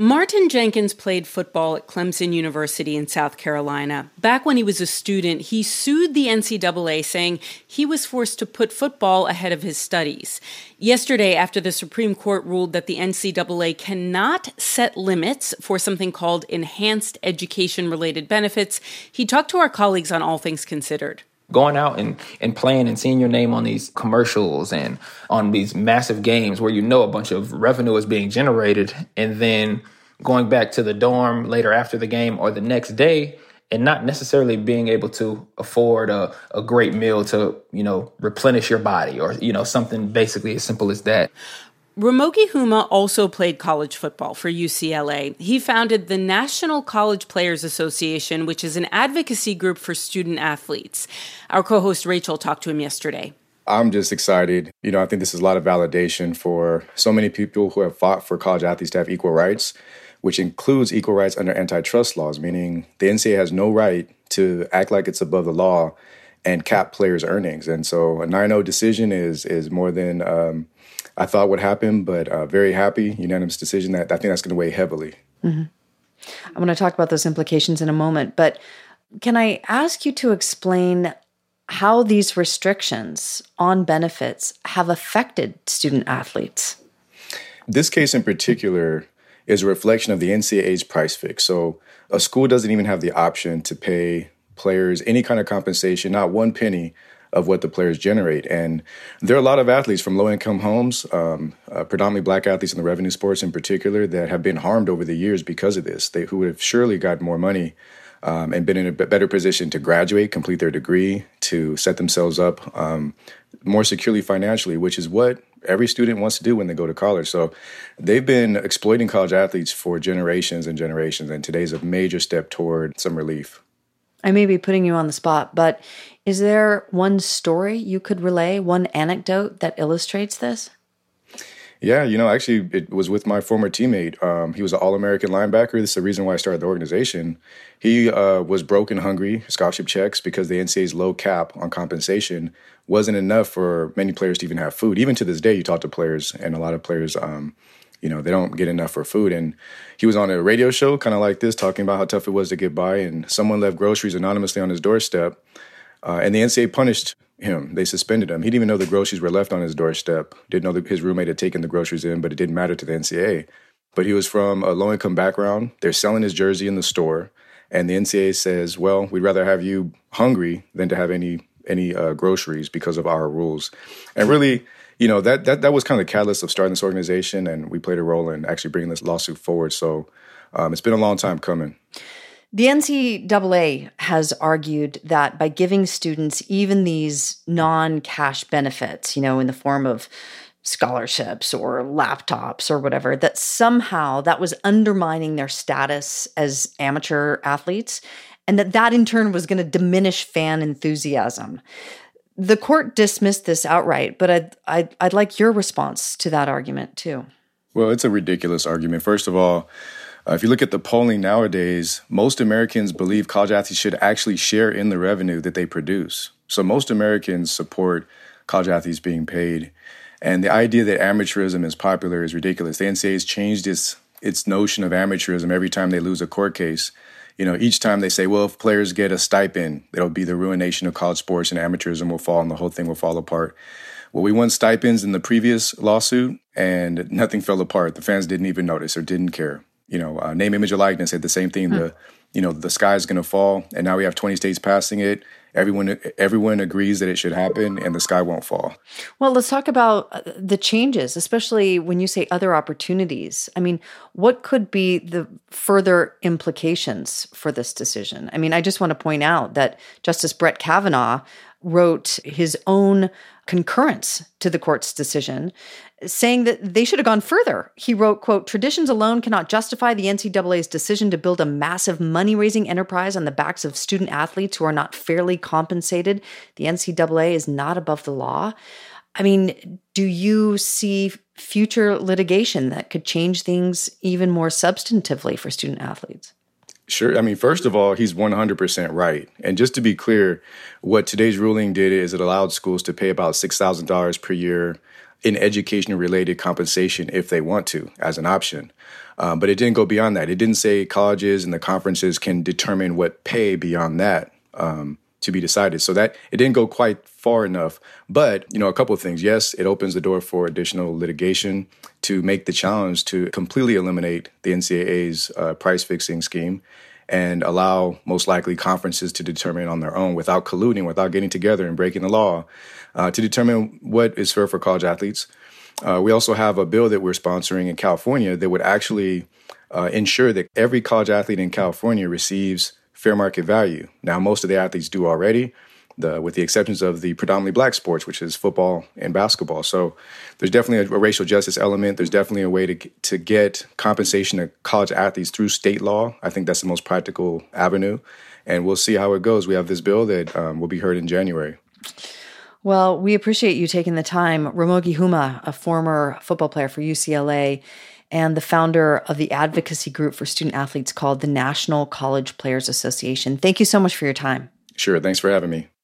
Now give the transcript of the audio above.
Martin Jenkins played football at Clemson University in South Carolina. Back when he was a student, he sued the NCAA, saying he was forced to put football ahead of his studies. Yesterday, after the Supreme Court ruled that the NCAA cannot set limits for something called enhanced education-related benefits, he talked to our colleagues on All Things Considered. Going out and playing and seeing your name on these commercials and on these massive games where you know a bunch of revenue is being generated, and then going back to the dorm later after the game or the next day and not necessarily being able to afford a great meal to, replenish your body or, something basically as simple as that. Ramogi Huma also played college football for UCLA. He founded the National College Players Association, which is an advocacy group for student athletes. Our co-host Rachel talked to him yesterday. I'm just excited. I think this is a lot of validation for so many people who have fought for college athletes to have equal rights, which includes equal rights under antitrust laws, meaning the NCAA has no right to act like it's above the law and cap players' earnings. And so a 9-0 decision is more than I thought would happen, but very happy, unanimous decision that I think that's going to weigh heavily. Mm-hmm. I'm going to talk about those implications in a moment, but can I ask you to explain how these restrictions on benefits have affected student athletes? This case in particular is a reflection of the NCAA's price fix. So a school doesn't even have the option to pay players any kind of compensation, not one penny of what the players generate. And there are a lot of athletes from low-income homes, predominantly Black athletes in the revenue sports in particular, that have been harmed over the years because of this, who would have surely gotten more money and been in a better position to graduate, complete their degree, to set themselves up more securely financially, which is what every student wants to do when they go to college. So they've been exploiting college athletes for generations and generations, and today's a major step toward some relief. I may be putting you on the spot, but is there one story you could relay, one anecdote that illustrates this? Yeah, actually, it was with my former teammate. He was an All-American linebacker. This is the reason why I started the organization. He was broke and hungry, scholarship checks, because the NCAA's low cap on compensation wasn't enough for many players to even have food. Even to this day, you talk to players, and a lot of players, they don't get enough for food. And he was on a radio show kind of like this, talking about how tough it was to get by, and someone left groceries anonymously on his doorstep, and the NCAA punished him. They suspended him. He didn't even know the groceries were left on his doorstep. Didn't know that his roommate had taken the groceries in, but it didn't matter to the NCAA. But he was from a low-income background. They're selling his jersey in the store, and the NCAA says, well, we'd rather have you hungry than to have any groceries because of our rules. And really, that was kind of the catalyst of starting this organization, and we played a role in actually bringing this lawsuit forward. So it's been a long time coming. The NCAA has argued that by giving students even these non-cash benefits, in the form of scholarships or laptops or whatever, that somehow that was undermining their status as amateur athletes, and that in turn was going to diminish fan enthusiasm. The court dismissed this outright, but I'd like your response to that argument too. Well, it's a ridiculous argument. First of all, if you look at the polling nowadays, most Americans believe college athletes should actually share in the revenue that they produce. So most Americans support college athletes being paid. And the idea that amateurism is popular is ridiculous. The NCAA has changed its notion of amateurism every time they lose a court case. Each time they say, well, if players get a stipend, it'll be the ruination of college sports and amateurism will fall and the whole thing will fall apart. Well, we won stipends in the previous lawsuit and nothing fell apart. The fans didn't even notice or didn't care. Name, image, or likeness said the same thing. The sky is going to fall, and now we have 20 states passing it. Everyone agrees that it should happen, and the sky won't fall. Well, let's talk about the changes, especially when you say other opportunities. I mean, what could be the further implications for this decision? I mean, I just want to point out that Justice Brett Kavanaugh wrote his own concurrence to the court's decision, saying that they should have gone further. He wrote, quote, "Traditions alone cannot justify the NCAA's decision to build a massive money-raising enterprise on the backs of student athletes who are not fairly compensated. The NCAA is not above the law." I mean, do you see future litigation that could change things even more substantively for student athletes? Sure. I mean, first of all, he's 100% right. And just to be clear, what today's ruling did is it allowed schools to pay about $6,000 per year in education-related compensation if they want to, as an option. But it didn't go beyond that. It didn't say colleges and the conferences can determine what pay beyond that to be decided. So that it didn't go quite far enough. But, a couple of things. Yes, it opens the door for additional litigation to make the challenge to completely eliminate the NCAA's price fixing scheme and allow most likely conferences to determine on their own without colluding, without getting together and breaking the law to determine what is fair for college athletes. We also have a bill that we're sponsoring in California that would actually ensure that every college athlete in California receives fair market value. Now, most of the athletes do already, with the exceptions of the predominantly black sports, which is football and basketball. So there's definitely a racial justice element. There's definitely a way to get compensation to college athletes through state law. I think that's the most practical avenue. And we'll see how it goes. We have this bill that will be heard in January. Well, we appreciate you taking the time. Ramogi Huma, a former football player for UCLA and the founder of the advocacy group for student athletes called the National College Players Association. Thank you so much for your time. Sure. Thanks for having me.